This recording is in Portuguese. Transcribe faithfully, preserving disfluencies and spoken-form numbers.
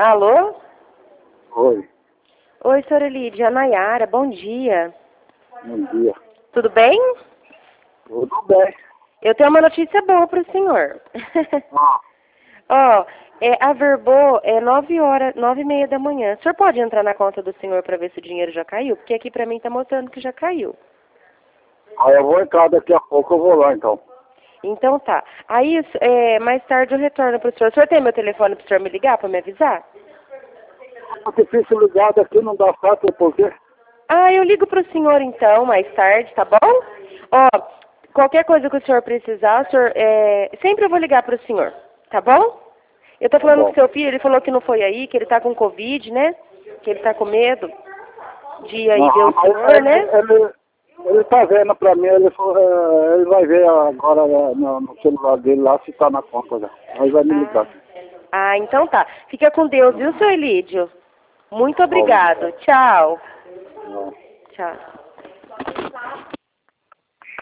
Alô? Oi, Oi, senhora Lídia, Nayara, bom dia. bom dia. Tudo bem? Tudo bem. Eu tenho uma notícia boa para o senhor. Ah, Ó, é, a Verbô é nove horas, nove e meia da manhã. O senhor pode entrar na conta do senhor para ver se o dinheiro já caiu? Porque aqui para mim tá mostrando que já caiu. aí eu vou entrar daqui a pouco, eu vou lá então. Então tá. Aí, é, mais tarde eu retorno para o senhor. O senhor tem meu telefone para o senhor me ligar para me avisar? É difícil ligar daqui, não dá certo, por quê? Ah, eu ligo para o senhor então, mais tarde, tá bom? Ó, qualquer coisa que o senhor precisar, o senhor, é, sempre eu vou ligar para o senhor, tá bom? Eu tô Tá falando com bom. seu filho, ele falou que não foi aí, que ele tá com Covid, né? Que ele tá com medo de ir aí ver Ah, o mas senhor, ele, né? ele, ele tá vendo pra mim, ele, falou, eh, ele vai ver agora eh, no, no celular dele lá se tá na conta já. Aí vai me ligar. Ah, ah, então tá. Fica com Deus, viu, seu Elídio? Muito Tá bom. obrigado. Tchau. Tá. Tchau.